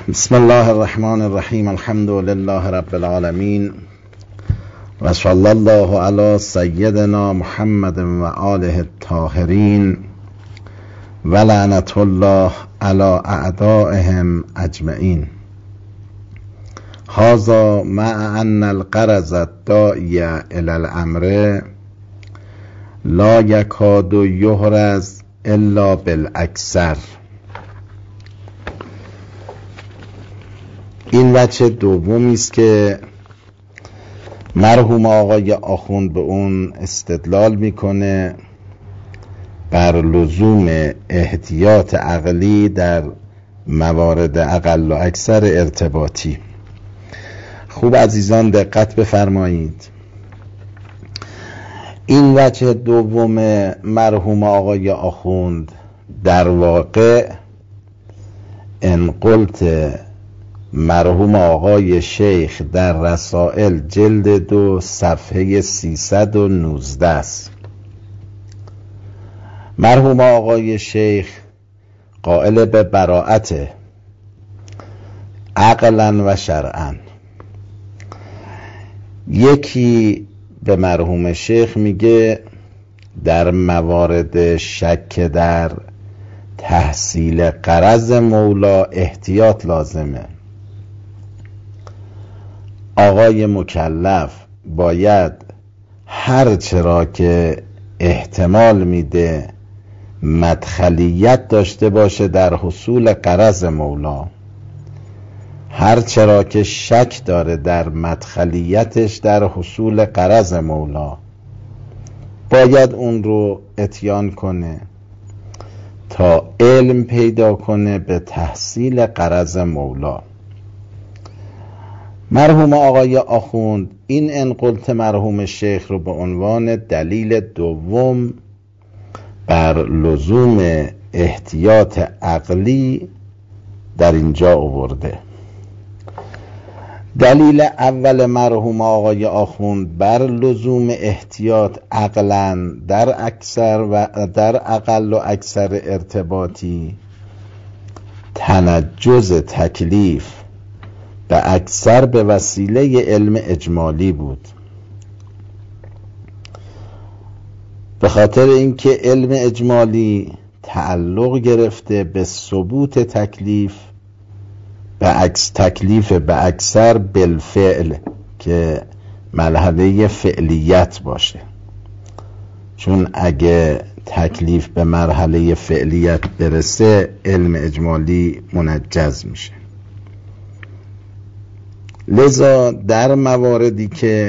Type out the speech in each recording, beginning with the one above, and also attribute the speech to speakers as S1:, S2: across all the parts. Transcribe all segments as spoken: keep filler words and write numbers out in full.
S1: بسم الله الرحمن الرحیم. الحمد لله رب العالمین و صلی الله علی سیدنا محمد و آله الطاهرین و لعنت الله علی اعدائهم اجمعین. هذا مع ان الغرض الداعی الی الامر لا یکاد یحرز الا بالاکثر. این وجه دومی است که مرحوم آقای آخوند به اون استدلال میکنه بر لزوم احتیاط عقلی در موارد اقل و اکثر ارتباطی. خوب عزیزان دقت بفرمایید. این وجه دوم مرحوم آقای آخوند در واقع انقلت مرحوم آقای شیخ در رسائل جلد دو صفحه سیصد و نوزده است. مرحوم آقای شیخ قائل به براءت عقلا و شرعا. یکی به مرحوم شیخ میگه در موارد شک در تحصیل غرض مولا احتیاط لازمه. آقای مکلف باید هر چرا که احتمال میده مدخلیت داشته باشه در حصول غرض مولا، هر چرا که شک داره در مدخلیتش در حصول غرض مولا باید اون رو اتیان کنه تا علم پیدا کنه به تحصیل غرض مولا. مرحوم آقای آخوند این انقلت مرحوم شیخ رو به عنوان دلیل دوم بر لزوم احتیاط عقلی در اینجا آورده. دلیل اول مرحوم آقای آخوند بر لزوم احتیاط عقلا در اکثر و در اقل و اکثر ارتباطی تنجز تکلیف به اکثر به وسیله علم اجمالی بود. به خاطر اینکه علم اجمالی تعلق گرفته به ثبوت تکلیف به عکس تکلیف به اکثر بالفعل که مرحله فعلیت باشه، چون اگه تکلیف به مرحله فعلیت برسه علم اجمالی منجز میشه. لذا در مواردی که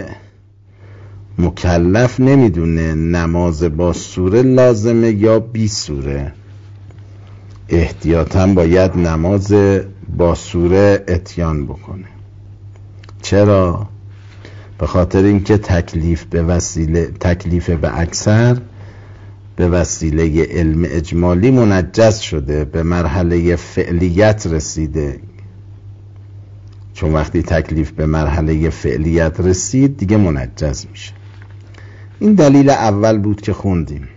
S1: مکلف نمیدونه نماز با سوره لازمه یا بی سوره، احتیاطاً باید نماز با سوره اتیان بکنه. چرا؟ به خاطر اینکه تکلیف به وسیله تکلیف به اکثر به وسیله علم اجمالی منجز شده، به مرحله فعلیت رسیده. چون وقتی تکلیف به مرحله فعلیت رسید دیگه منجز میشه. این دلیل اول بود که خوندیم.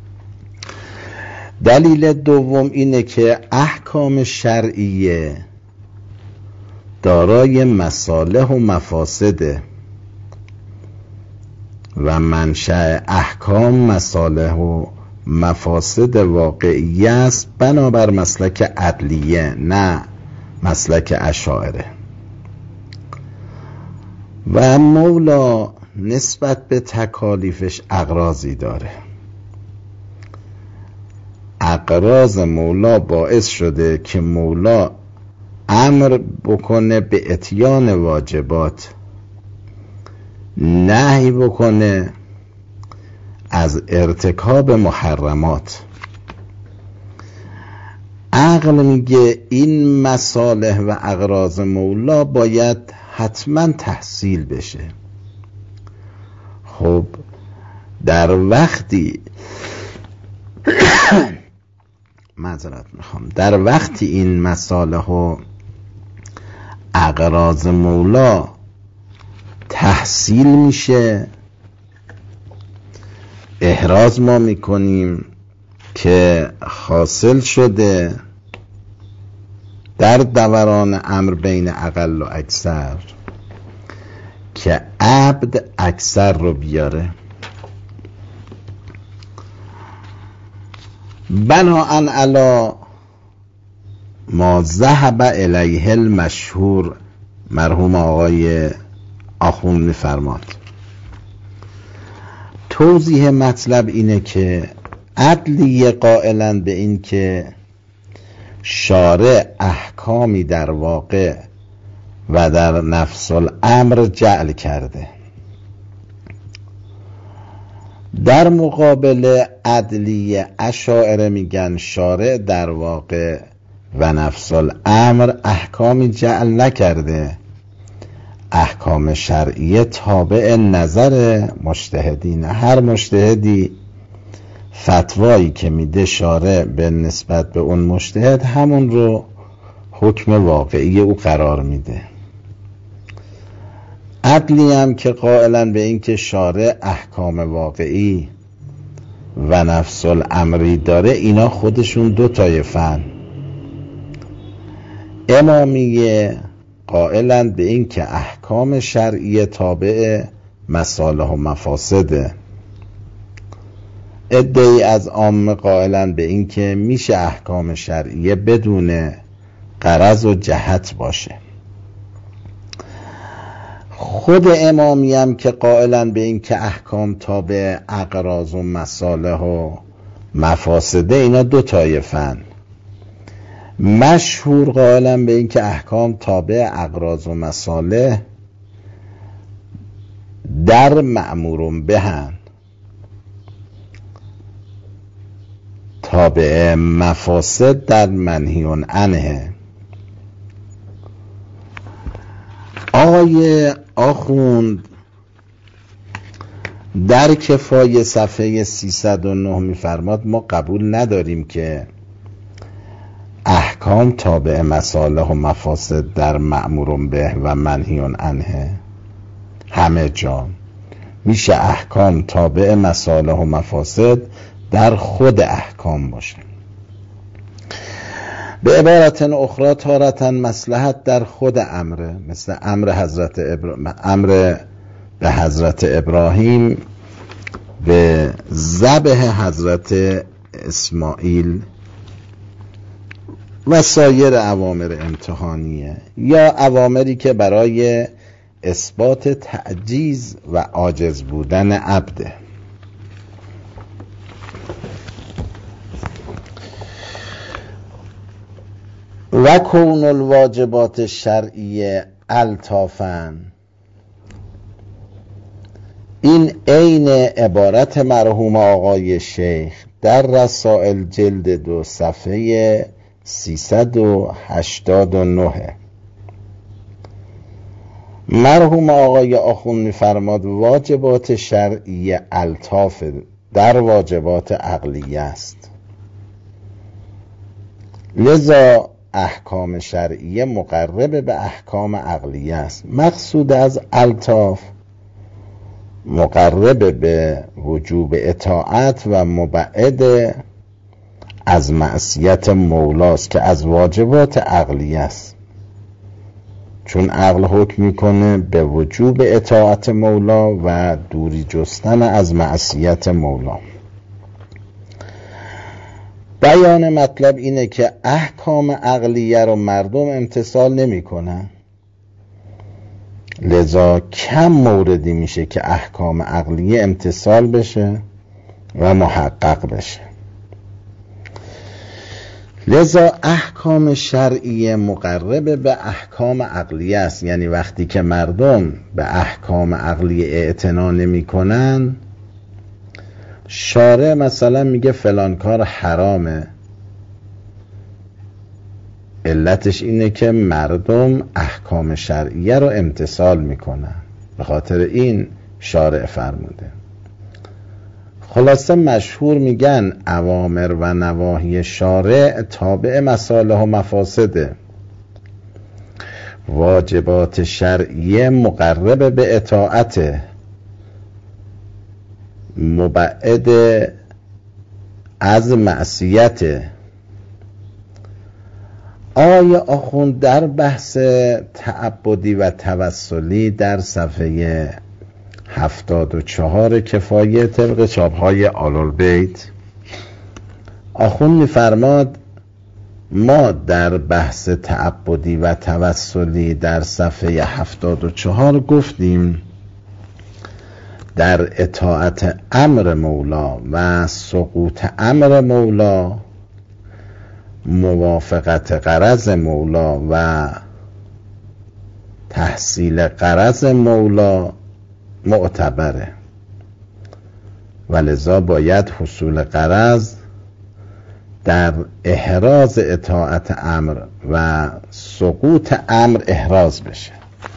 S1: دلیل دوم اینه که احکام شرعیه دارای مصالح و مفاسده و منشأ احکام مصالح و مفاسد واقعی است بنابر مسلک عدلیه، نه مسلک اشاعره. و مولا نسبت به تکالیفش اغراضی داره. اغراض مولا باعث شده که مولا امر بکنه به اتیان واجبات، نهی بکنه از ارتکاب محرمات. عقل میگه این مصالح و اغراض مولا باید حتما تحصیل بشه. خب در وقتی معذرت میخوام در وقتی این مصالح و اغراض مولا تحصیل میشه، احراز ما میکنیم که حاصل شده در دوران امر بین اقل و اکثر که عبد اکثر رو بیاره. بناءً علی ما ذهب الیه المشهور، مرحوم آقای آخوند میفرماد توضیح مطلب اینه که عدلیه قائلاً به این که شارع احکامی در واقع و در نفس الامر جعل کرده، در مقابل عدلیه اشاعره میگن شارع در واقع و نفس الامر احکامی جعل نکرده، احکام شرعیه تابع نظر مجتهدین، هر مجتهدی فتوایی که میده شارع به نسبت به اون مجتهد همون رو حکم واقعی او قرار میده. عدلی هم که قائلا به این که شارع احکام واقعی و نفس الامری داره، اینا خودشون دو طایفن. امامیه قائلا به این که احکام شرعی تابع مصالح و مفاسده، عده‌ای از عامه قائلا به این که میشه احکام شرعیه بدون غرض و جهت باشه. خود امامی هم که قائلا به این که احکام تابع اغراض و مصالح و مفاسده، اینا دو طایفن. مشهور قائلا به این که احکام تابع اغراض و مصالح در مأمور بهن، تابع مفاسد در منهی عنه. آقای آخوند در کفایه صفحه سیصد و نه میفرماد ما قبول نداریم که احکام تابع مصالح و مفاسد در مأمور به و منهی عنه. همه جا میشه احکام تابع مصالح و مفاسد در خود احکام باشه. به عبارت اخرى تارة مصلحت در خود امره، مثل امر حضرت ابراهیم، امر به حضرت ابراهیم به ذبح حضرت اسماعیل و سایر اوامر امتحانیه، یا اوامری که برای اثبات تعجیز و عاجز بودن عبده. و کون الواجبات شرعیه الطافن، این عین عبارت مرحوم آقای شیخ در رسائل جلد دو صفحه سیصد و هشتاد و نه. مرحوم آقای آخوند میفرماد واجبات شرعیه الطاف در واجبات عقلیه است، لذا احکام شرعیه مقرب به احکام عقلیه است. مقصود از الطاف مقرب به وجوب اطاعت و مبعد از معصیت مولاست که از واجبات عقلیه است، چون عقل حکم میکنه به وجوب اطاعت مولا و دوری جستن از معصیت مولا. بیان مطلب اینه که احکام عقلیه رو مردم امتثال نمی کنن، لذا کم موردی میشه که احکام عقلیه امتثال بشه و محقق بشه. لذا احکام شرعیه مقرب به احکام عقلیه است، یعنی وقتی که مردم به احکام عقلیه اعتنا نمی کنن، شارع مثلا میگه فلان کار حرامه، علتش اینه که مردم احکام شرعیه رو امتثال میکنن، به خاطر این شارع فرموده. خلاصه مشهور میگن اوامر و نواهی شارع تابع مصالح و مفاسده، واجبات شرعیه مقرب به اطاعت، مبعد از معصیت. آقای آخوند در بحث تعبدی و توسلی در صفحه هفتاد و چهار کفایه طبق چاپ‌های آل‌البیت آخوند می‌فرماد ما در بحث تعبدی و توسلی در صفحه هفتاد و چهار گفتیم در اطاعت امر مولا و سقوط امر مولا موافقت غرض مولا و تحصیل غرض مولا معتبره و لذا باید حصول غرض در احراز اطاعت امر و سقوط امر احراز بشه.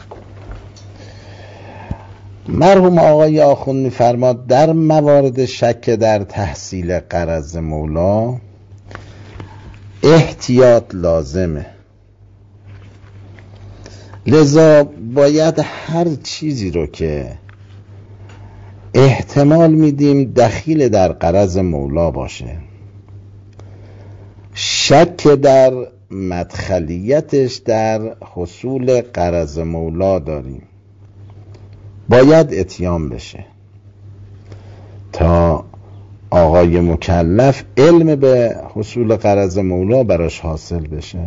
S1: مرحوم آقای آخوند می‌فرماد در موارد شک در تحصیل غرض مولا احتیاط لازمه، لذا باید هر چیزی رو که احتمال میدیم دخیل در غرض مولا باشه، شک در مدخلیتش در حصول غرض مولا داریم، باید اتیان بشه تا آقای مکلف علم به حصول غرض مولا براش حاصل بشه،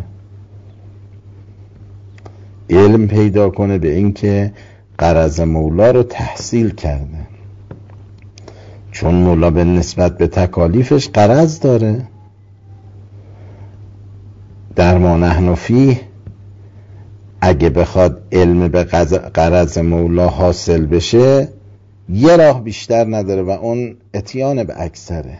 S1: علم پیدا کنه به این که غرض مولا رو تحصیل کرده، چون مولا به نسبت به تکالیفش غرض داره. در ما نحن فیه اگه بخواد علم به غرض مولا حاصل بشه یه راه بیشتر نداره و اون اتیان به اکثره.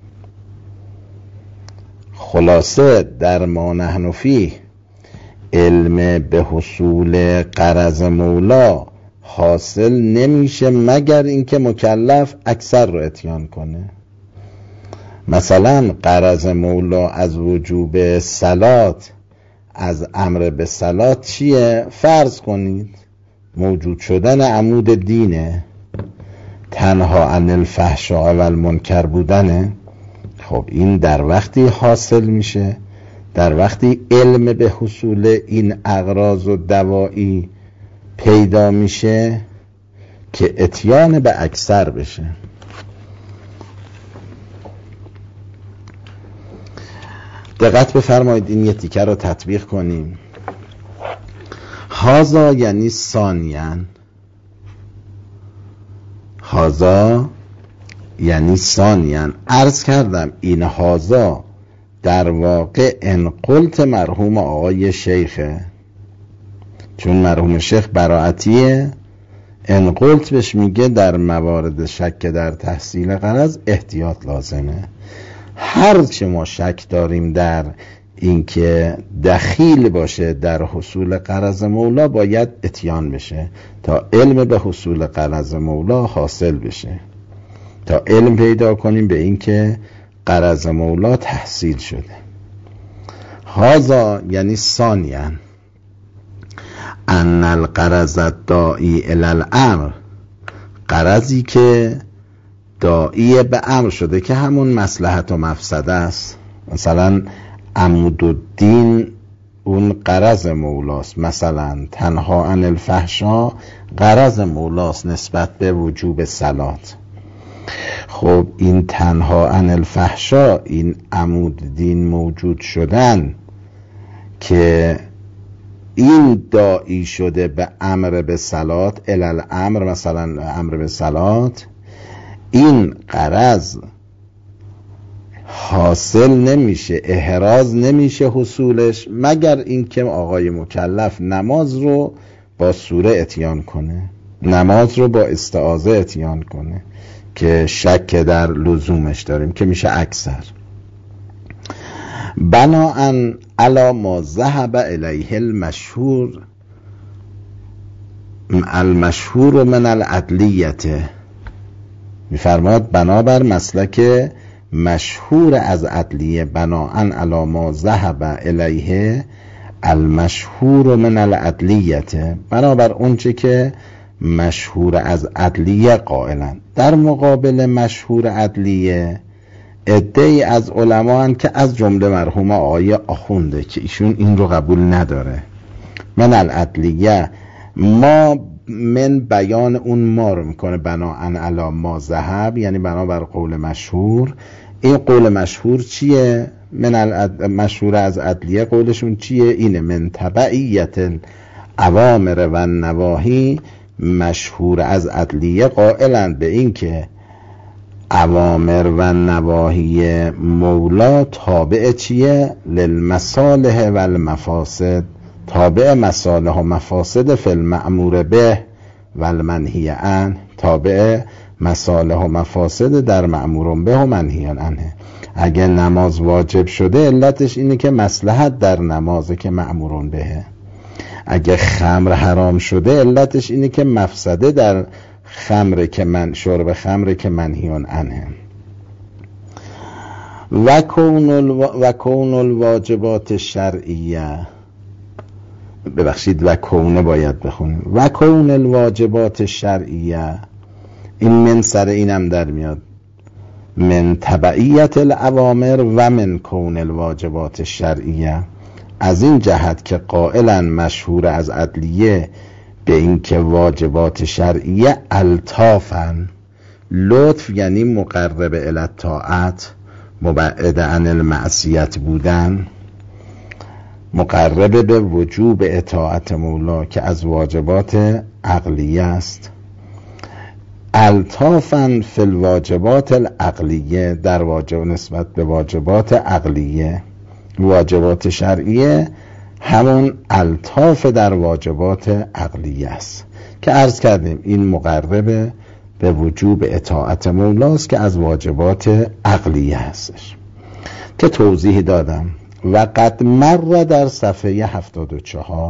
S1: خلاصه در ما نحن فیه علم به حصول غرض مولا حاصل نمیشه مگر اینکه مکلف اکثر رو اتیان کنه. مثلا غرض مولا از وجوب صلات، از امر به صلات چیه؟ فرض کنید موجود شدن عمود دینه، تنها عن الفحشاء و المنکر بودنه. خب این در وقتی حاصل میشه، در وقتی علم به حصول این اغراض و دوائی پیدا میشه که اتیان به اکثر بشه. دقت بفرمایید این یه تیکه رو تطبیق کنیم. هازا یعنی ثانیاً، هازا یعنی ثانیاً. عرض کردم این هازا در واقع انقلت مرحوم آقای شیخه، چون مرحوم شیخ براعتیه، انقلت بهش میگه در موارد شک در تحصیل غرض احتیاط لازمه. هر چه ما شک داریم در اینکه دخیل باشه در حصول غرض مولا باید اتیان بشه تا علم به حصول غرض مولا حاصل بشه، تا علم پیدا کنیم به اینکه غرض مولا تحصیل شده. هازا یعنی ثانیاً ان الغرض الداعی الی الامر، غرضی که داعی به امر شده که همون مصلحت و مفسده است. مثلا عمود الدین اون غرض مولاست، مثلا تنها عن الفحشاء غرض مولاست نسبت به وجوب صلات. خب این تنها عن الفحشاء، این عمود دین موجود شدن که این داعی شده به امر به صلات، الی امر، مثلا امر به صلات، این غرض حاصل نمیشه، احراز نمیشه حصولش مگر اینکه آقای مکلف نماز رو با سوره اتیان کنه، نماز رو با استعاذه اتیان کنه که شک در لزومش داریم که میشه اکثر. بناءً علی ما ذهب الیه المشهور المشهور من العدلیته، میفرماد بنابر مسلک مشهور از عدلیه، بناءً علی ما ذهب الیه المشهور من العدلیته، بنابر اونچه که مشهور از عدلیه قائلن. در مقابل مشهور عدلیه عده‌ای از علما هن که از جمله مرحوم آقای آخونده که ایشون این رو قبول نداره. من العدلیه ما من بیان اون ما رو میکنه بناءن علی ما ذهب، یعنی بنابر قول مشهور. این قول مشهور چیه؟ من العد... مشهور از عدلیه قولشون چیه؟ اینه من تبعیت اوامر و نواهی. مشهور از عدلیه قائلند به این که اوامر و نواهی مولا تابع چیه؟ للمصالح و المفاسد، تابع مصالح و مفاسد فی المأمور به و المنهی عنه، تابع مصالح و مفاسد در مأمور به و منهی عنه. اگه نماز واجب شده علتش اینه که مصلحت در نمازه که مأمور بهه. اگه خمر حرام شده علتش اینه که مفسده در خمر که من شرب خمر که منهی عنه. و کون الو... و کون الواجبات شرعیه، ببخشید و کونه باید بخونیم، و کون الواجبات شرعیه، این من سر اینم در میاد، من تبعیت الاوامر و من کون الواجبات شرعیه. از این جهت که قائلا مشهور از عدلیه به این که واجبات شرعیه الطافن، لطف یعنی مقرب الی الطاعت، مبعد عن المعصیت بودن، مقرب به وجوب اطاعت مولا که از واجبات عقلیه است. الطافن فی الواجبات العقلیه، در واجب نسبت به واجبات عقلیه. واجبات شرعیه همون الطاف در واجبات عقلیه است که عرض کردیم این مقرب به وجوب اطاعت مولاست که از واجبات عقلیه هستش که توضیح دادم. و قد مر در صفحه هفتاد و چهار،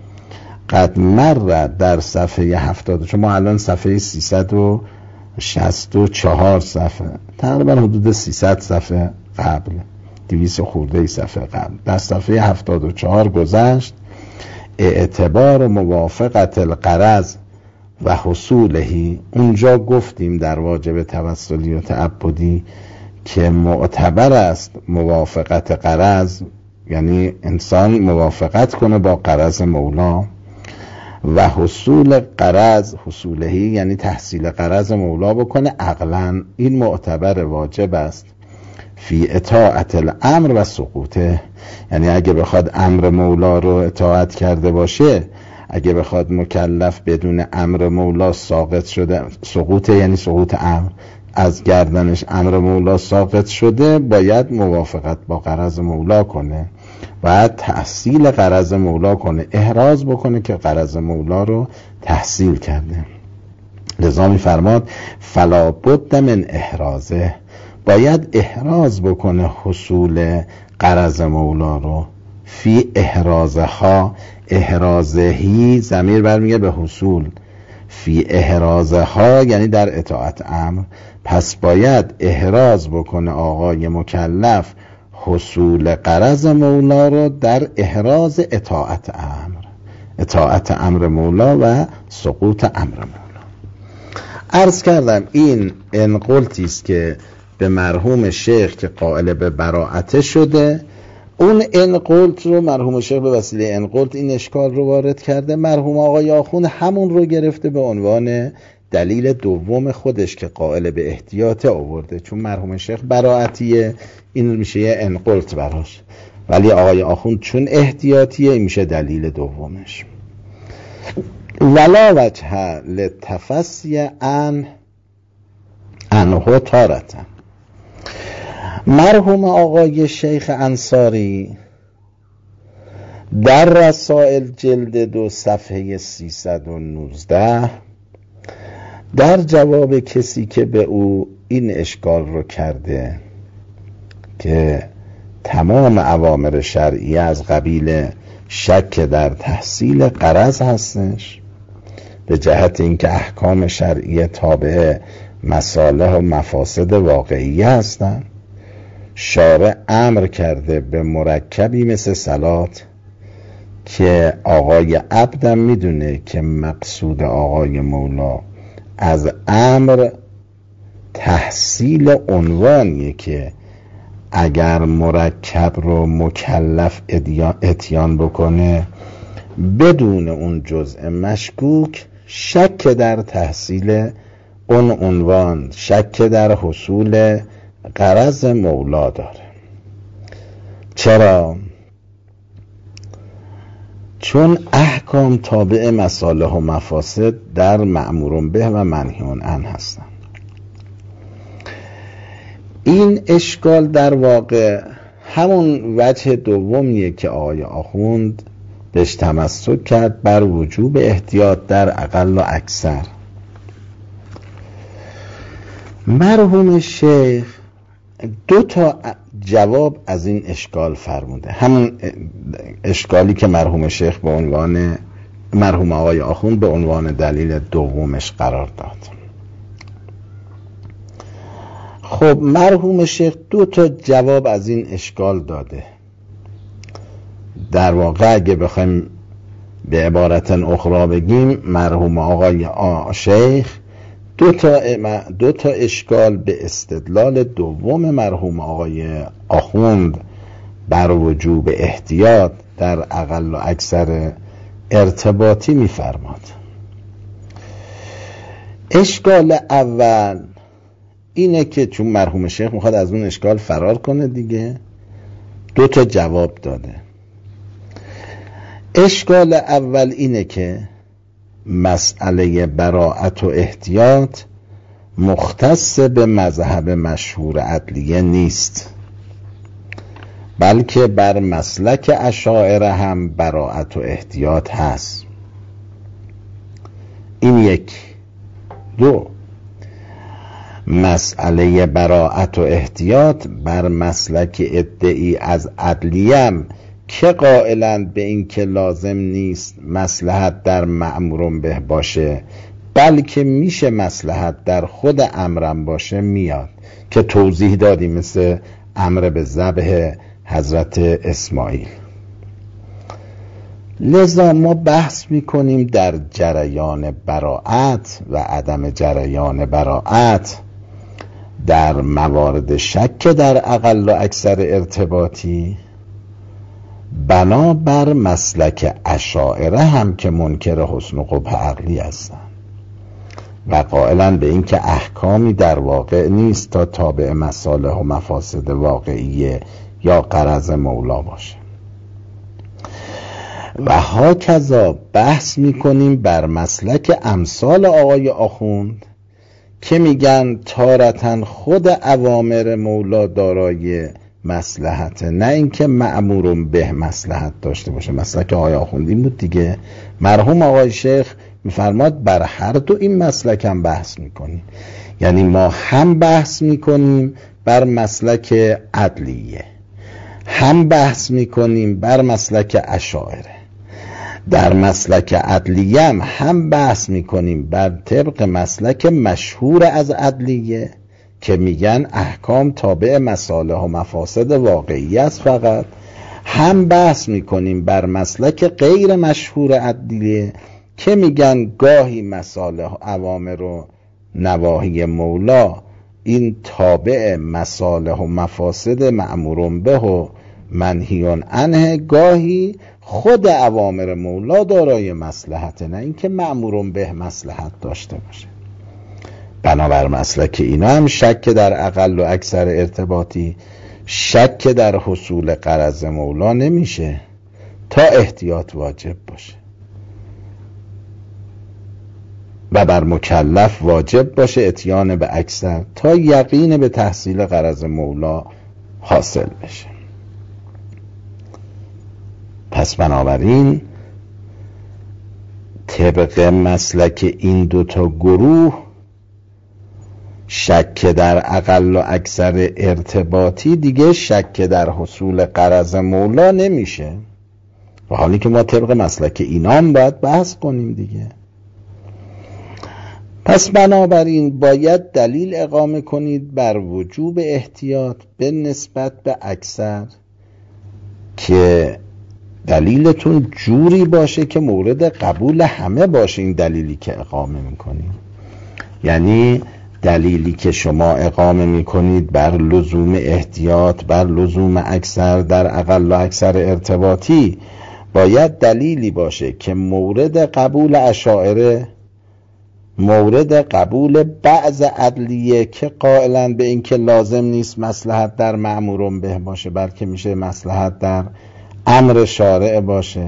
S1: قد مر در صفحه هفتاد و چهار، ما الان صفحه سیصد و شصت و چهار صفحه، تقریبا حدود سیصد صفحه قبل، دویست خورده ای صفحه قبل، در صفحه هفتاد و چهار گذشت. اعتبار موافقت الغرض و حصولهی، اونجا گفتیم در واجب توسلی و تعبدی که معتبر است موافقت غرض، یعنی انسان موافقت کنه با غرض مولا، و حصول غرض حصولهی یعنی تحصیل غرض مولا بکنه عقلا، این معتبر واجب است. فی اطاعت الامر و سقوطه، یعنی اگه بخواد امر مولا رو اطاعت کرده باشه، اگه بخواد مکلف بدون امر مولا ساقط شده، سقوطه یعنی سقوط امر، از گردنش امر مولا ساقط شده، باید موافقت با غرض مولا کنه، باید تحصیل غرض مولا کنه، احراز بکنه که غرض مولا رو تحصیل کرده. لذا می فرماد فلا بد من احرازه، باید احراز بکنه حصول غرض مولا رو. فی احرازها، احرازهی ضمیر برمیگه به حصول، فی احرازها یعنی در اطاعت امر، پس باید احراز بکنه آقای مکلف حصول غرض مولا رو در احراز اطاعت امر، اطاعت امر مولا و سقوط امر مولا. عرض کردم این انقلتی است که به مرحوم شیخ که قائل به براءت شده، اون انقلت رو مرحوم شیخ به وسیله انقلت این اشکال رو وارد کرده، مرحوم آقای آخوند همون رو گرفته به عنوان دلیل دوم خودش که قائل به احتیاط آورده، چون مرحوم شیخ براءتیه، این میشه یه انقلت براش، ولی آقای آخوند چون احتیاطیه این میشه دلیل دومش. ولا وجه للتفسی عن عنه تارة. مرحوم آقای شیخ انصاری در رسائل جلد دو صفحه سیصد و نوزده در جواب کسی که به او این اشکال رو کرده که تمام اوامر شرعی از قبیل شک در تحصیل غرض هستش، به جهت اینکه احکام شرعی تابع مصالح و مفاسد واقعی هستند، شارع امر کرده به مرکبی مثل صلات که آقای عبدم میدونه که مقصود آقای مولا از امر تحصیل عنوانیه که اگر مرکب رو مکلف اتیان بکنه بدون اون جزء مشکوک، شک در تحصیل اون عنوان، شک در حصول غرض مولا داره. چرا؟ چون احکام تابع مصالح و مفاسد در مأمور به و منهی عنه هستن. این اشکال در واقع همون وجه دومیه که آقای آخوند بهش تمسک کرد، بر وجوب احتیاط در اقل و اکثر. مرحوم شیخ دو تا جواب از این اشکال فرموده، همون اشکالی که مرحوم شیخ به عنوان مرحوم آقای آخوند به عنوان دلیل دومش قرار داد. خب مرحوم شیخ دو تا جواب از این اشکال داده. در واقع اگه بخوایم به عبارت اخرى بگیم، مرحوم آقای شیخ دو تا دو تا اشکال به استدلال دوم مرحوم آقای آخوند بر وجوب احتیاط در اقل و اکثر ارتباطی می‌فرماد. اشکال اول اینه که چون مرحوم شیخ میخواد از اون اشکال فرار کنه دیگه، دو تا جواب داده. اشکال اول اینه که مسئله براءت و احتیاط مختص به مذهب مشهور عدلیه نیست، بلکه بر مسلک اشاعره هم براءت و احتیاط هست. این یک. دو، مسئله براءت و احتیاط بر مسلک ادعی از عدلیم که قائلند به این که لازم نیست مصلحت در مأمور به باشه، بلکه میشه مصلحت در خود امرم باشه میاد، که توضیح دادیم، مثل امر به ذبح حضرت اسماعیل. لذا ما بحث میکنیم در جریان براءت و عدم جریان براءت در موارد شک در اقل و اکثر ارتباطی بنابر مسلک اشاعره هم که منکر حسن و قبح عقلی هستند و قائلن به این که احکامی در واقع نیست تا تابع مصالح و مفاسد واقعیه یا غرض مولا باشه. و هاکذا بحث میکنیم بر مسلک امثال آقای آخوند که میگن تارتن خود اوامر مولا دارای مصلحت، نه اینکه مأمور به مصلحت داشته باشه. مسلک آقای آخوند این بود دیگه. مرحوم آقای شیخ میفرماد بر هر دو این مسلک هم بحث میکنیم، یعنی ما هم بحث میکنیم بر مسلک عدلیه، هم بحث میکنیم بر مسلک اشاعره. در مسلک عدلیه هم, هم بحث میکنیم بر طبق مسلک مشهور از عدلیه که میگن احکام تابع مصالح و مفاسد واقعی است فقط، هم بحث میکنیم بر مسلک غیر مشهور عدلیه که میگن گاهی مصالح و اوامر و نواهی مولا این تابع مصالح و مفاسد مأمور به و منهی عنه، گاهی خود اوامر مولا دارای مصلحت، نه اینکه مأمور به مصلحت داشته باشه. بنابر مسلک اینا هم شک در اقل و اکثر ارتباطی، شک در حصول غرض مولا نمیشه تا احتیاط واجب باشه و بر مکلف واجب باشه اتیان به اکثر تا یقین به تحصیل غرض مولا حاصل بشه. پس بنابراین طبق مسلک این دوتا گروه شک در اقل و اکثر ارتباطی دیگه شک در حصول غرض مولا نمیشه، و حالی که ما طبق مسلک اینا هم باید بحث کنیم دیگه. پس بنابراین باید دلیل اقامه کنید بر وجوب احتیاط به نسبت به اکثر که دلیلتون جوری باشه که مورد قبول همه باشه. این دلیلی که اقامه میکنیم یعنی دلیلی که شما اقامه می کنید بر لزوم احتیاط، بر لزوم اکثر در اقل و اکثر ارتباطی، باید دلیلی باشه که مورد قبول اشاعره، مورد قبول بعض عدلیه که قائلن به این که لازم نیست مصلحت در مأمور به باشه، بلکه میشه مصلحت در امر شارع باشه.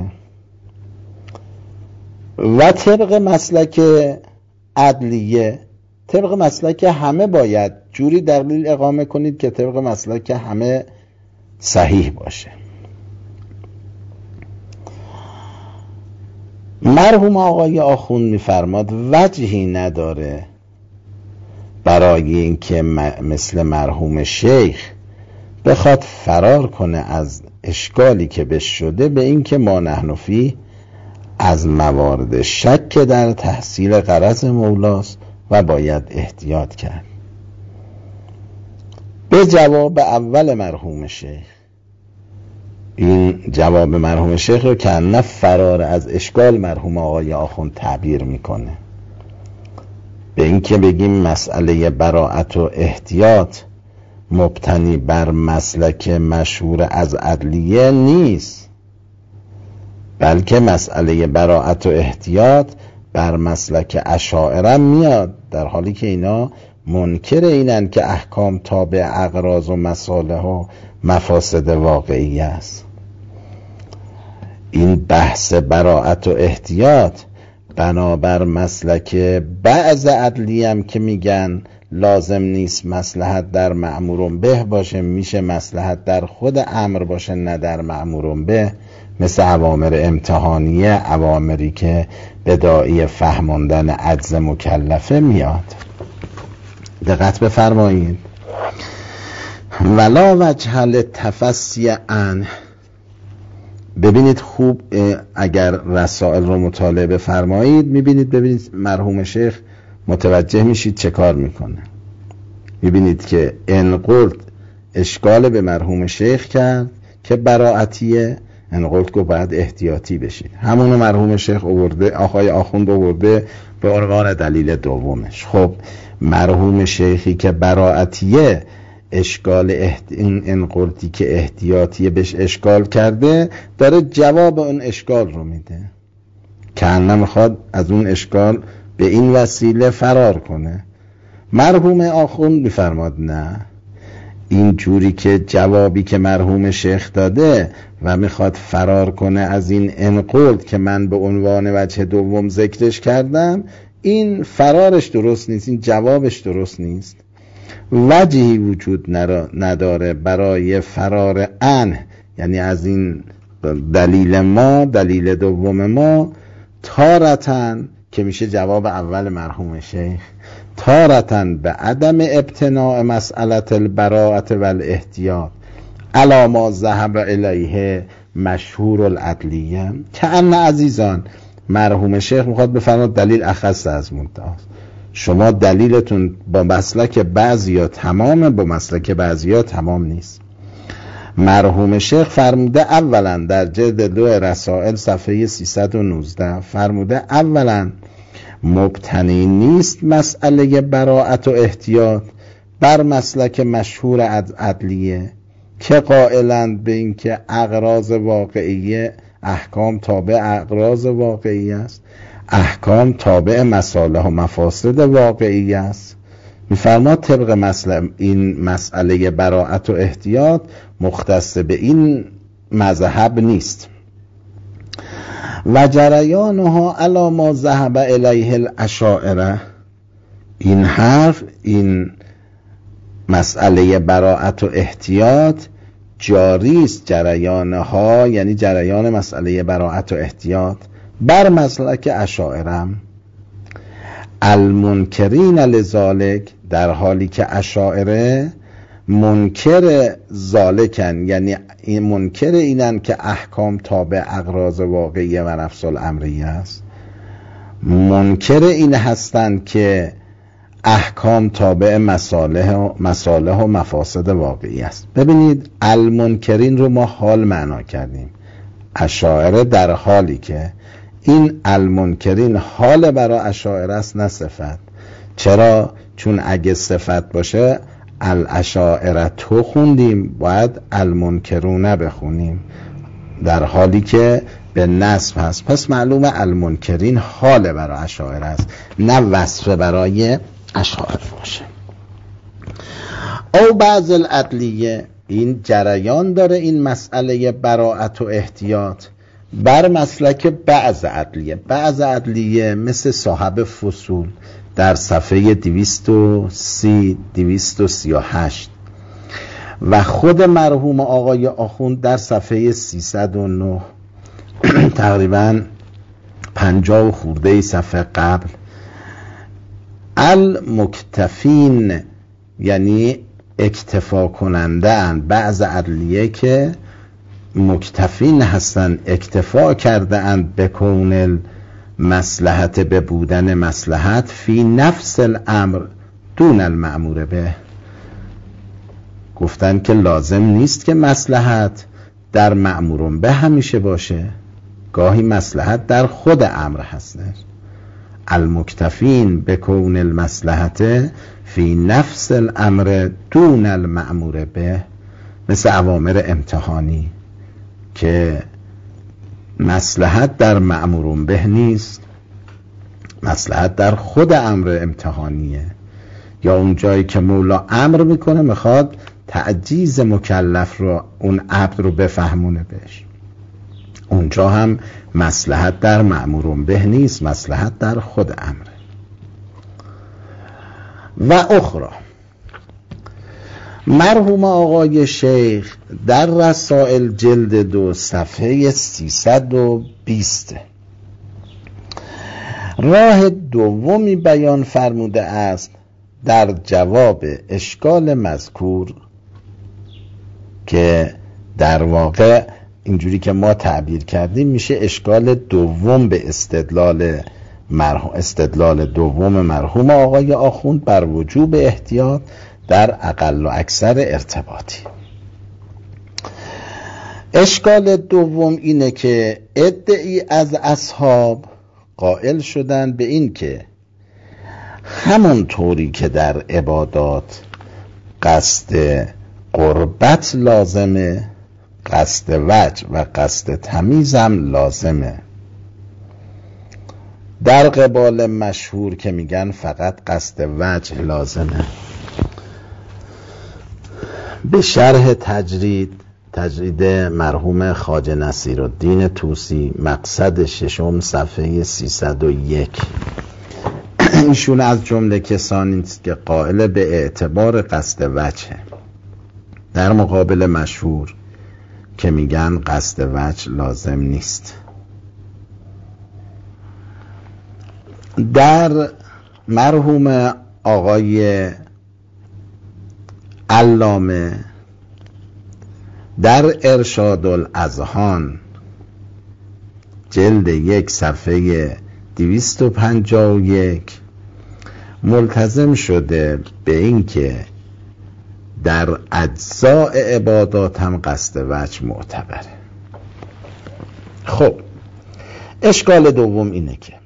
S1: و طبق مسلک عدلیه، طبق مسلک همه باید جوری دلیل اقامه کنید که طبق مسلک همه صحیح باشه. مرحوم آقای آخوند میفرماد وجهی نداره برای اینکه مثل مرحوم شیخ بخواد فرار کنه از اشکالی که بهش شده به اینکه ما نحن فی از موارد شک در تحصیل غرض مولاست و باید احتیاط کرد. به جواب اول مرحوم شیخ، این جواب مرحوم شیخ رو که نه فرار از اشکال مرحوم آقای آخوند تعبیر میکنه به اینکه بگیم مسئله براءت و احتیاط مبتنی بر مسلک مشهور از عدلیه نیست، بلکه مسئله براءت و احتیاط بر مسلک اشاعره میاد، در حالی که اینا منکر اینن که احکام تابع اغراض و مصالح و مفاسد واقعی است. این بحث براءت و احتیاط بنابر مسلک بعض عدلی هم که میگن لازم نیست مصلحت در مأمور به باشه، میشه مصلحت در خود امر باشه نه در مأمور به، مثل اوامر امتحانیه، اوامری که بداعی فهماندن عجز مکلفه میاد. دقت بفرمایید. ولا وجه للتفصی عنه. ببینید خوب، اگر رسائل رو مطالعه بفرمایید میبینید، ببینید مرحوم شیخ متوجه میشید چه کار میکنه. میبینید که انقلت اشکال به مرحوم شیخ کرد که براعتیه، انقلت گفت باید احتیاطی بشید. همونو مرحوم شیخ آورده، آقای آخوند آورده به عنوان دلیل دومش. خب مرحوم شیخی که براعتیه اشکال احت... این انقلتی که احتیاطیه بهش اشکال کرده، داره جواب اون اشکال رو میده که نمیخواد از اون اشکال به این وسیله فرار کنه. مرحوم آخوند میفرماد نه، این جوری که جوابی که مرحوم شیخ داده و میخواد فرار کنه از این انقلت که من به عنوان وجه دوم ذکرش کردم، این فرارش درست نیست، این جوابش درست نیست. وجهی وجود نداره برای فرار عنه، یعنی از این دلیل ما، دلیل دوم ما، تارتن که میشه جواب اول مرحوم شیخ، تارتن به عدم ابتناء مسئله البراءت و الاحتیاط علی ما ذهب الیه مشهور العدلیه. که ان عزیزان، مرحوم شیخ میخواد بفرماد دلیل اخص از مدعاست. شما دلیلتون با مسلک بعضیا تمامه، با مسلک بعضیا تمام نیست. مرحوم شیخ فرموده اولا در جلد دو رسائل صفحه سیصد و نوزده فرموده اولا مبتنی نیست مسئله براءت و احتیاط بر مسلک مشهور عدلیه که قائلند به این که اغراض واقعیه، احکام تابع اغراض واقعی است، احکام تابع مصالح و مفاسد واقعی است. میفرماد طبق مسئله این مسئله براءت و احتیاط مختص به این مذهب نیست. و جریانها علی ما ذهب الیه الاشاعره. این حرف، این مسئله براءت و احتیاط جاری است، جریانها یعنی جریان مسئله براءت و احتیاط بر مسلک اشاعره المنکرین لذالک، در حالی که اشاعره منکر ذالکن، یعنی این منکر اینن که احکام تابع اغراض واقعیه و نفس الامریه است، منکر این هستند که احکام تابع مصالح و مصالح و مفاسد واقعی است. ببینید المنکرین رو ما حال معنا کردیم، اشاعره در حالی که این المنکرین حال برای اشاعره است نه صفت. چرا؟ چون اگه صفت باشه الاشاعره تو خوندیم، باید المنکرونه بخونیم، در حالی که به نصب هست. پس معلومه المنکرین حال برای اشاعره است، نه وصف برای اشاعره باشه. او بعض العدلیه، این جریان داره این مسئله براءت و احتیاط بر مسلک بعض عدلیه. بعض عدلیه مثل صاحب فصول در صفحه دویست و سی دویست و سی و هشت و خود مرحوم آقای آخوند در صفحه سیصد و نه تقریبا پنجاه و خورده صفحه قبل، المکتفین یعنی اکتفا کننده اند، بعض عدلیه که مکتفین هستند، اکتفا کرده اند به کون مصلحت، به بودن مصلحت فی نفس الامر دون المأمور به. گفتن که لازم نیست که مصلحت در مأمور به همیشه باشه، گاهی مصلحت در خود امر هست. المکتفین به کون المصلحت فی نفس الامر دون المأمور به، مثل اوامر امتحانی که مصلحت در مأمور به نیست، مصلحت در خود امر امتحانیه. یا اون جایی که مولا امر میکنه میخواد تعجیز مکلف رو، اون عبد رو بفهمونه بهش، اونجا هم مصلحت در مأمور به نیست، مصلحت در خود امره. و اخرى، مرحوم آقای شیخ در رسائل جلد دو صفحه سیصد و بیست راه دومی بیان فرموده است در جواب اشکال مذکور، که در واقع اینجوری که ما تعبیر کردیم میشه اشکال دوم به استدلال مرحوم استدلال دوم مرحوم آقای آخوند بر وجوب احتیاط در اقل و اکثر ارتباطی. اشکال دوم اینه که ادعی از اصحاب قائل شدن به این که همون طوری که در عبادات قصد قربت لازمه، قصد وجه و قصد تمیزم لازمه، در قبال مشهور که میگن فقط قصد وجه لازمه. به شرح تجرید تجرید مرحوم خواجه نصیرالدین طوسی مقصد ششم صفحه سیصد و یک، ایشون از جمله کسانی است که قائل به اعتبار قصد وجه در مقابل مشهور که میگن قصد وجه لازم نیست. در مرحوم آقای علامه در ارشاد الاذهان جلد یک صفحه دویست و پنجاه و یک ملتزم شده به این که در اجزاء عبادات هم قصد وجه معتبره. خب اشکال دوم اینه که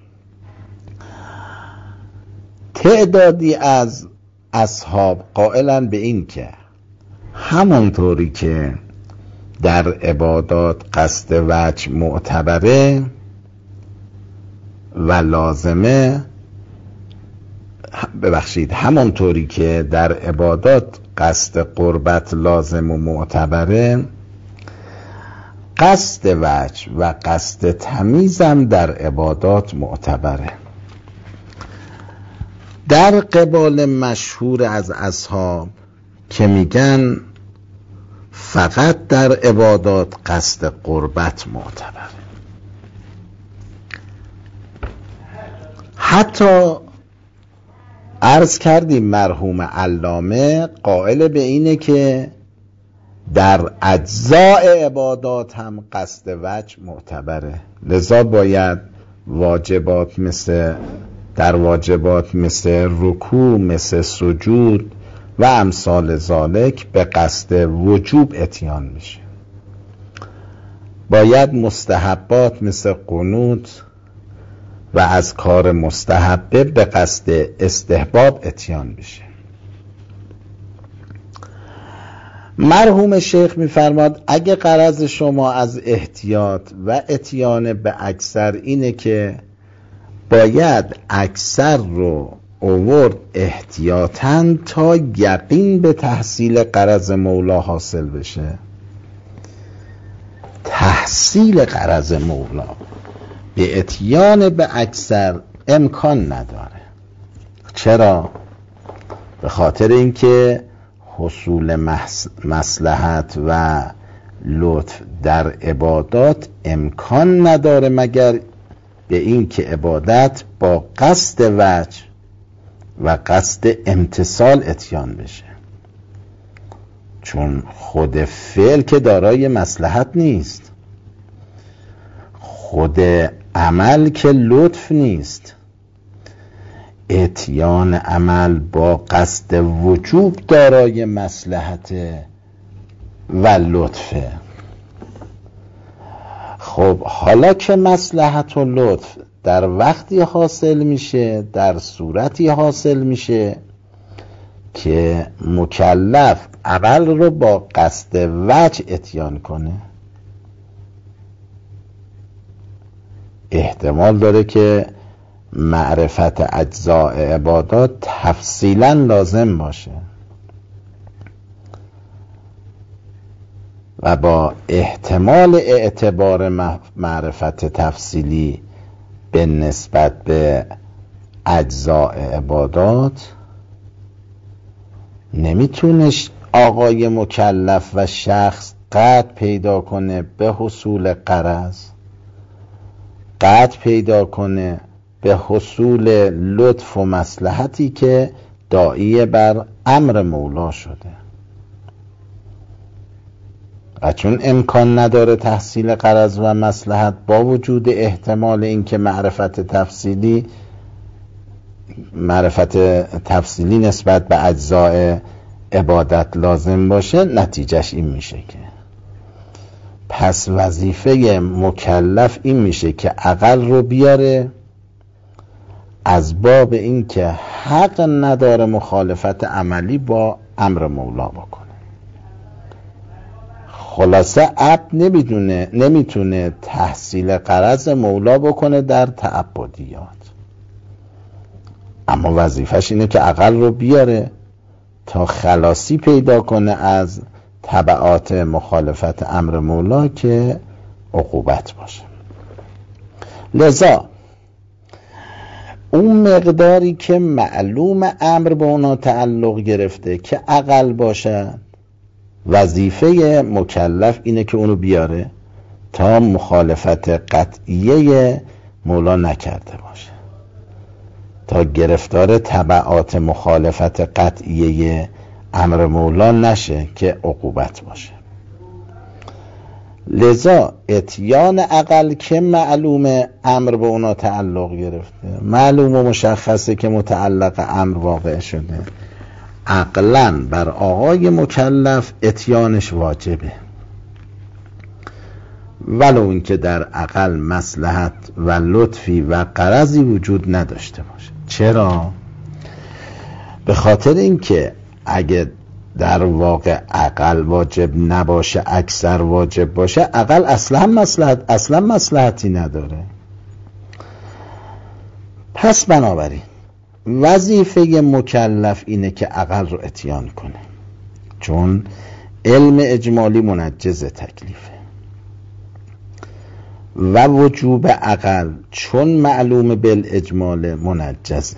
S1: تعدادی از اصحاب قائلن به این که همونطوری که در عبادات قصد وجه معتبره و لازمه، ببخشید همونطوری که در عبادات قصد قربت لازم و معتبره، قصد وجه و قصد تمیزم در عبادات معتبره. در قبال مشهور از اصحاب که میگن فقط در عبادات قصد قربت معتبره. حتی عرض کردیم مرحوم علامه قائل به اینه که در اجزاء عبادات هم قصد وجه معتبره، لذا باید واجبات مثل در واجبات مثل رکوع، مثل سجود و امثال ذالک به قصد وجوب اتیان میشه. باید مستحبات مثل قنوت و از کار مستحبه به قصد استحباب اتیان بشه. مرحوم شیخ میفرماد اگه غرض شما از احتیاط و اتیان به اکثر اینه که باید اکثر رو اوورد احتیاطاً تا یقین به تحصیل غرض مولا حاصل بشه، تحصیل غرض مولا به اتیان به اکثر امکان نداره. چرا؟ به خاطر اینکه حصول مصلحت و لطف در عبادات امکان نداره مگر به این که عبادت با قصد وجه و قصد امتثال اتیان بشه، چون خود فعل که دارای مصلحت نیست، خود عمل که لطف نیست. اتیان عمل با قصد وجوب دارای مصلحت و لطفه. خب حالا که مصلحت و لطف در وقتی حاصل میشه، در صورتی حاصل میشه که مکلف عمل رو با قصد وجه اتیان کنه، احتمال داره که معرفت اجزاء عبادات تفصیلا لازم باشه و با احتمال اعتبار معرفت تفصیلی به نسبت به اجزاء عبادات نمیتونه آقای مکلف و شخص قطع پیدا کنه به حصول غرض، قطع پیدا کنه به حصول لطف و مصلحتی که داعی بر امر مولا شده. و چون امکان نداره تحصیل غرض و مصلحت با وجود احتمال اینکه معرفت تفصیلی معرفت تفصیلی نسبت به اجزاء عبادت لازم باشه، نتیجهش این میشه که پس وظیفه مکلف این میشه که عقل رو بیاره از باب این که حق نداره مخالفت عملی با امر مولا بکنه. خلاصه عبد نمیدونه نمیتونه تحصیل غرض مولا بکنه در تعبدیات، اما وظیفش اینه که عقل رو بیاره تا خلاصی پیدا کنه از تبعات مخالفت امر مولا که عقوبت باشه. لذا اون مقداری که معلوم امر به اونا تعلق گرفته که عقل باشد، وظیفه مکلف اینه که اونو بیاره تا مخالفت قطعیه مولا نکرده باشه، تا گرفتار تبعات مخالفت قطعیه امر مولا نشه که عقوبت باشه. لذا اتیان عقل که معلوم امر به اونا تعلق گرفته، معلوم و مشخصه که متعلق امر واقع شده، عقلاً بر آقای مکلف اتیانش واجبه، ولو اینکه در عقل مصلحت و لطفی و غرضی وجود نداشته باشه. چرا؟ به خاطر اینکه اگه در واقع عقل واجب نباشه اکثر واجب باشه، عقل اصلا مصلحت اصلا مصلحتی نداره. پس بنابراین وظیفه مکلف اینه که عقل رو اتیان کنه، چون علم اجمالی منجز تکلیفه و وجوب عقل چون معلوم بالاجمال منجزه.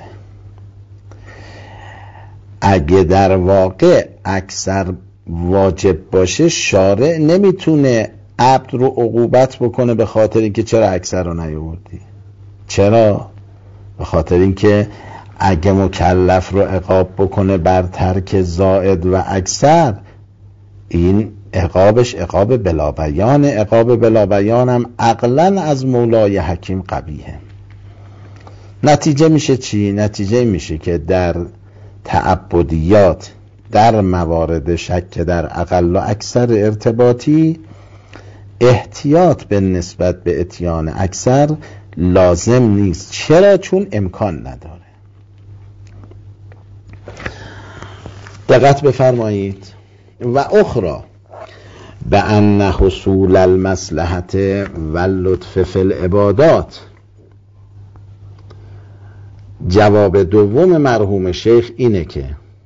S1: اگه در واقع اکثر واجب باشه، شارع نمیتونه عبد رو عقوبت بکنه به خاطر اینکه چرا اکثر رو نیاوردی. چرا؟ به خاطر اینکه اگه مکلف رو عقاب بکنه بر ترک زائد و اکثر، این عقابش عقاب بلا بیان، عقاب بلا بیان هم عقلاً از مولای حکیم قبیحه. نتیجه میشه چی؟ نتیجه میشه که در تعبدیات، در موارد شک در اقل و اکثر ارتباطی، احتیاط به نسبت به اتیان اکثر لازم نیست. چرا؟ چون امکان نداره. دقت بفرمایید. و اخرى به ان حصول المصلحت و لطف فی العبادات. جواب دوم مرحوم شیخ اینه که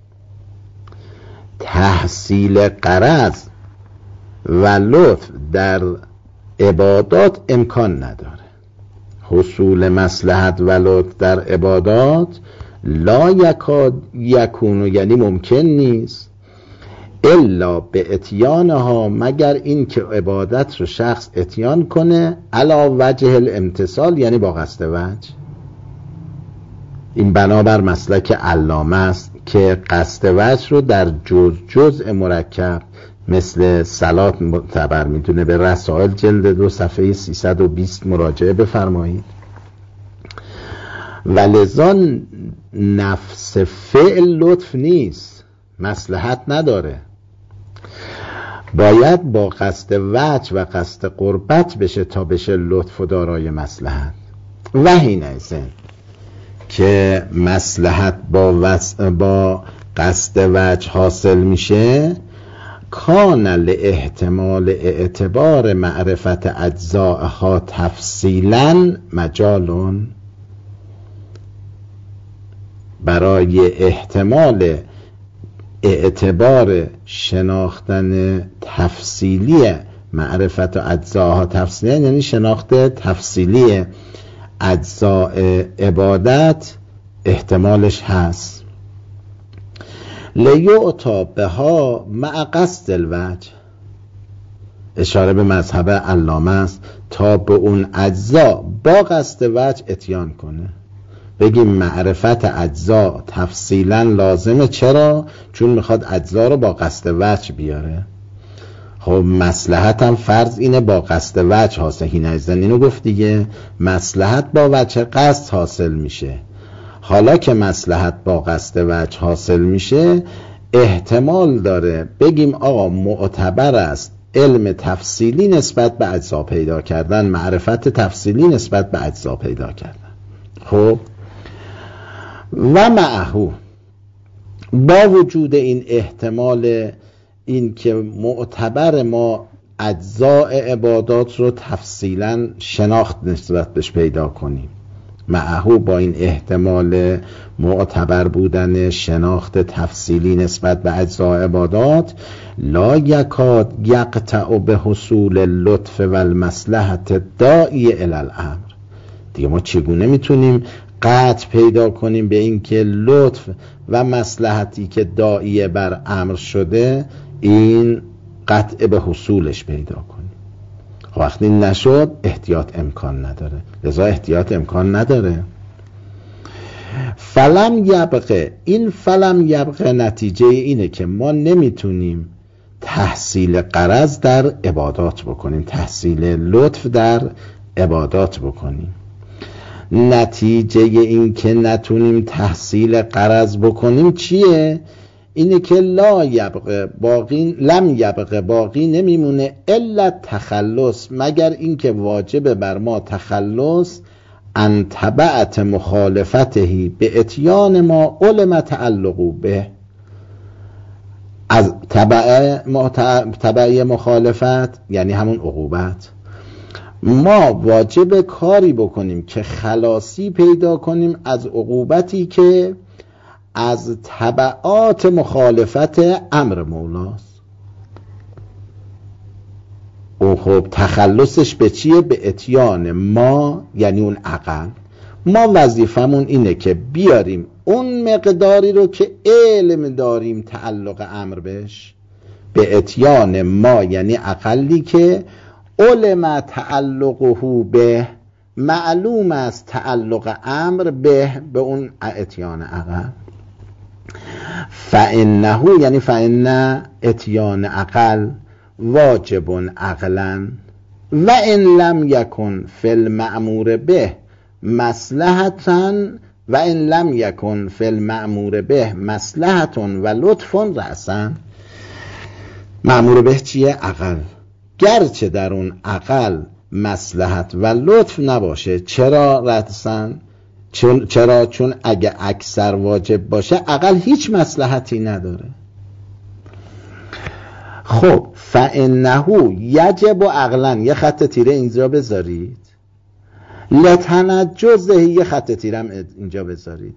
S1: تحصیل غرض و لطف در عبادات امکان نداره. حصول مصلحت و لطف در عبادات لا یکاد یکونو، یعنی ممکن نیست، الا به اتیانها، مگر این که عبادت رو شخص اتیان کنه علا وجه الامتصال، یعنی با قصد وجه. این بنابر مسلک علامه است که قصد وجه رو در جز جزء مرکب مثل صلات معتبر میدونه. به رسائل جلد دو صفحه سیصد و بیست مراجعه بفرمایید. ولذا نفس فعل لطف نیست، مصلحت نداره، باید با قصد وجه و قصد قربت بشه تا بشه لطف و دارای مصلحت. و حینئذ که مصلحت با, وس... با قصد وجه حاصل میشه، کان لاحتمال اعتبار معرفت اجزاءها تفصیلا مجالون، برای احتمال اعتبار شناختن تفصیلی معرفت اجزاءها تفصیلا، یعنی شناخت تفصیلی اجزاء عبادت احتمالش هست. لیعطا بها مع قصد الوجه، اشاره به مذهب علامه است، تا به اون اجزا با قصد وجه اتیان کنه. بگیم معرفت اجزا تفصیلا لازمه. چرا؟ چون میخواد اجزا رو با قصد وجه بیاره. خب مصلحت هم فرض اینه با قصد وجه حاصل. حینئذ اینو گفت دیگه، مصلحت با وجه قصد حاصل میشه. حالا که مصلحت با قصد وجه حاصل میشه، احتمال داره بگیم آقا معتبر است علم تفصیلی نسبت به اجزا پیدا کردن، معرفت تفصیلی نسبت به اجزا پیدا کردن. خب و معهو، با وجود این احتمال این که معتبر ما اجزاء عبادات رو تفصیلا شناخت نسبت بهش پیدا کنیم، معهو با این احتمال معتبر بودن شناخت تفصیلی نسبت به اجزاء عبادات، لا یکاد یقطع به حصول اللطف و المصلحت داعی الی الامر. دیگه ما چگونه میتونیم قطع پیدا کنیم به این که لطف و مصلحتی که داعیه بر امر شده این قطع به حصولش پیدا کنیم؟ وقتی نشد احتیاط امکان نداره، لذا احتیاط امکان نداره. فلم یبقه، این فلم یبقه نتیجه اینه که ما نمیتونیم تحصیل غرض در عبادات بکنیم، تحصیل لطف در عبادات بکنیم. نتیجه این که نتونیم تحصیل غرض بکنیم چیه؟ اینه که لا یبقه باقی، لم یبقه باقی نمیمونه الا تخلص، مگر اینکه واجب بر ما تخلص ان تبعت مخالفته به اتیان ما علم تعلق به، از تبع مخالفت یعنی همون عقوبت. ما واجب کاری بکنیم که خلاصی پیدا کنیم از عقوبتی که از تبعات مخالفت امر مولاست. او خب تخلصش به چیه؟ به اتیان ما، یعنی اون عقل. ما وظیفمون اینه که بیاریم اون مقداری رو که علم داریم تعلق امر بهش، به اتیان ما یعنی عقلی که علم تعلقه به، معلوم است تعلق امر به به اون اتیان عقل. فانه یعنی فان اتیان عقل واجب عقلا و ان لم یکن فی المأمور به مصلحتا و ان لم یکن فی المأمور به مصلحت و لطف رأسا. مأمور به چیه؟ عقل. گرچه در اون عقل مصلحت و لطف نباشه. چرا رأسن؟ چون چرا چون اگه اکثر واجب باشه اقل هیچ مصلحتی نداره. خب فانه یجب و عقلا، یه خط تیره اینجا بذارید، لتنجزه یه خط تیره هم اینجا بذارید.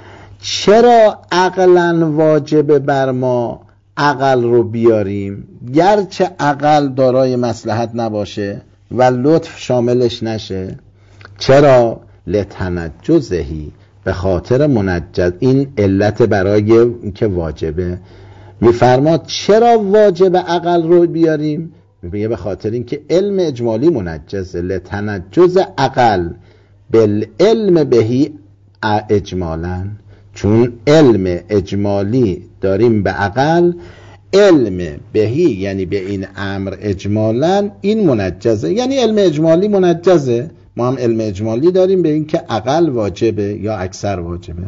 S1: چرا عقلا واجب بر ما عقل رو بیاریم گرچه عقل دارای مصلحت نباشه و لطف شاملش نشه؟ چرا؟ لتنجزهی، به خاطر منجز، این علت برای که واجبه. میفرماد چرا واجب عقل رو بیاریم؟ میگه به خاطر اینکه علم اجمالی منجزه. لتنجز عقل بالعلم بهی اجمالا، چون علم اجمالی داریم به عقل، علم بهی یعنی به این امر اجمالا، این منجزه، یعنی علم اجمالی منجزه. ما هم علم اجمالی داریم به این که عقل واجبه یا اکثر واجبه.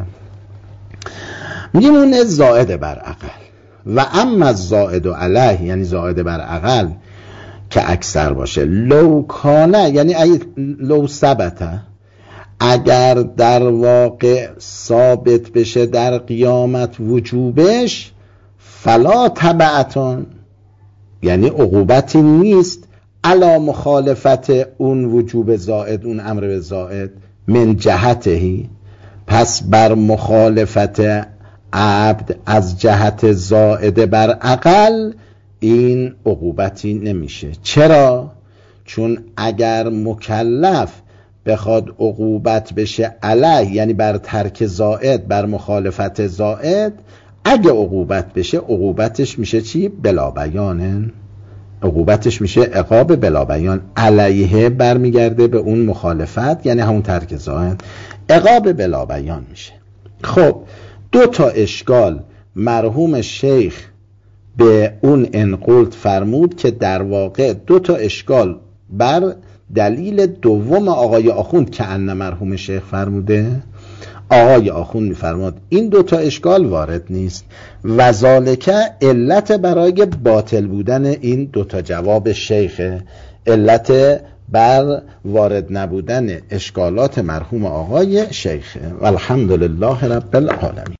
S1: میگیم اون زائد بر عقل. و اما زائد علیه، یعنی زائد بر عقل که اکثر باشه، لو کانه یعنی لو ثبته، اگر در واقع ثابت بشه در قیامت وجوبش، فلا تبعتون، یعنی عقوبتی نیست علا مخالفت اون وجوب زائد، اون امر به زائد، من جهتهی، پس بر مخالفت عبد از جهت زائد بر عقل این عقوبتی نمیشه. چرا؟ چون اگر مکلف بخواد عقوبت بشه علیه، یعنی بر ترک زائد، بر مخالفت زائد، اگه عقوبت بشه عقوبتش میشه چی؟ بلا بیانه، عقوبتش میشه عقاب بلا بیان. علیه برمیگرده به اون مخالفت، یعنی همون ترک زائد، عقاب بلا بیان میشه. خب دو تا اشکال مرحوم شیخ به اون انقلت فرمود که در واقع دو تا اشکال بر دلیل دوم آقای آخوند که ان مرحوم شیخ فرموده. آقای آخوند میفرماد این دو تا اشکال وارد نیست و ذالک علت برای باطل بودن این دو تا جواب شیخ، علت بر وارد نبودن اشکالات مرحوم آقای شیخ. والحمدلله رب العالمین.